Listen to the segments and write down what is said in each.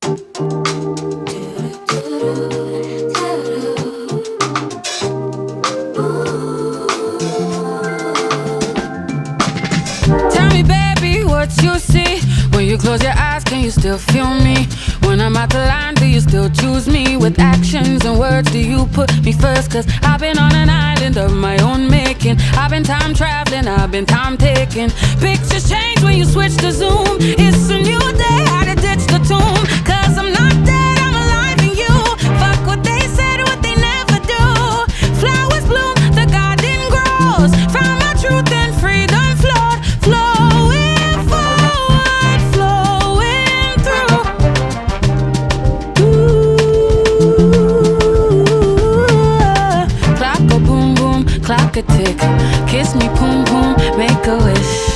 Tell me, baby, what you see. When you close your eyes, can you still feel me? When I'm out the line, do you still choose me? With actions and words, do you put me first? Cause I've been on an island of my own making. I've been time traveling, I've been time taking. Pictures change when you switch to zoom. It's a new day, how to ditch the tomb. Cause I'm not dead, I'm alive in you. Fuck what they said, what they never do. Flowers bloom, the garden grows. Found my truth and freedom flowed. Flowing forward, flowing through. Clock go boom boom, clock a tick. Kiss me, boom boom, make a wish.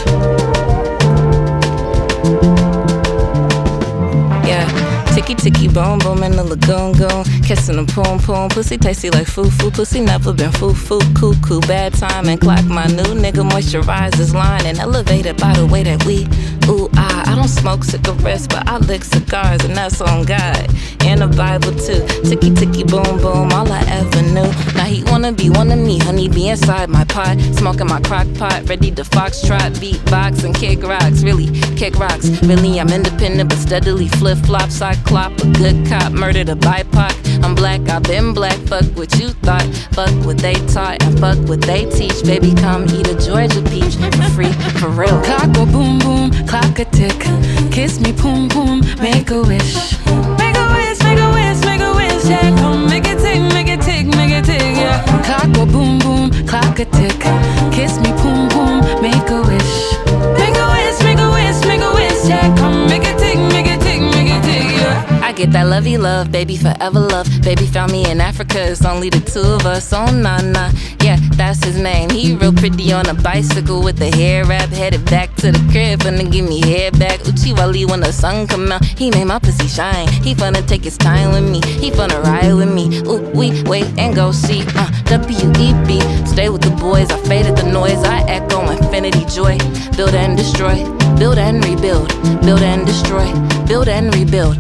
Yeah, ticky ticky boom boom in the lagoon goon. Kissing the poom poom, pussy tasty like foo foo. Pussy never been foo foo, cuckoo. Bad time and clock my new nigga moisturizes line and elevated by the way that we. Ooh, I don't smoke cigarettes, but I lick cigars, and that's on God. And the Bible too. Ticky ticky boom boom, all I ever knew. Now he wanna be one of me, honey, be inside my pot. Smoking my crock pot, ready to foxtrot, beatbox and kick rocks. Really, kick rocks. Really, I'm independent, but steadily flip flop. Cyclop, a good cop, murdered a BIPOC. I'm black, I've been black. Fuck what you thought, fuck what they taught, and fuck what they teach. Baby, come eat a Georgia peach for free, for real. Clock go boom boom, clock a tick. Kiss me, boom boom, make a wish. Make a wish, make a wish, make a wish. Yeah, come make it tick, make it tick, make it tick. Yeah. Clock go boom boom, clock a tick. Kiss me, boom boom, make a wish. Make a wish, make a wish, make a wish. Yeah, come make it tick, make it tick, make it tick. Yeah. I get that lovey love, baby, forever love. Baby found me in Africa, it's only the two of us. Oh, nah, yeah, that's his name. He real pretty on a bicycle with the hair wrap. Headed back to the crib, finna give me hair back. Uchiwali when the sun come out, he made my pussy shine. He finna take his time with me, he finna ride with me. Ooh, we wait and go see, W-E-B. Stay with the boys, I faded the noise. I echo infinity joy. Build and destroy, build and rebuild. Build and destroy, build and rebuild.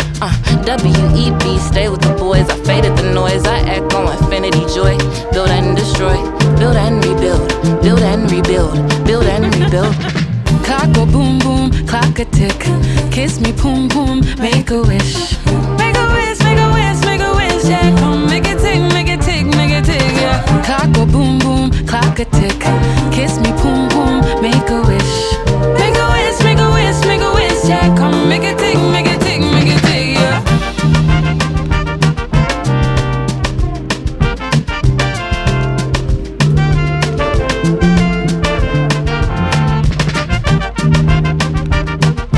W-E-B, stay with the boys. I faded the noise, I echo infinity joy. Build and destroy, build and rebuild. Build and rebuild, build and rebuild. Clock go boom boom, clock a tick. Kiss me, boom boom, make a wish. Make a wish, make a wish, make a wish. Yeah, come make it tick, make it tick, make it tick. Yeah. Clock go boom boom, clock a tick. Kiss me, boom boom, make a wish. Make a wish, make a wish, make a wish. Yeah, come make it tick, make it tick, make it tick. Yeah.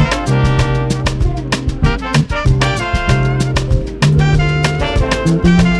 Thank you.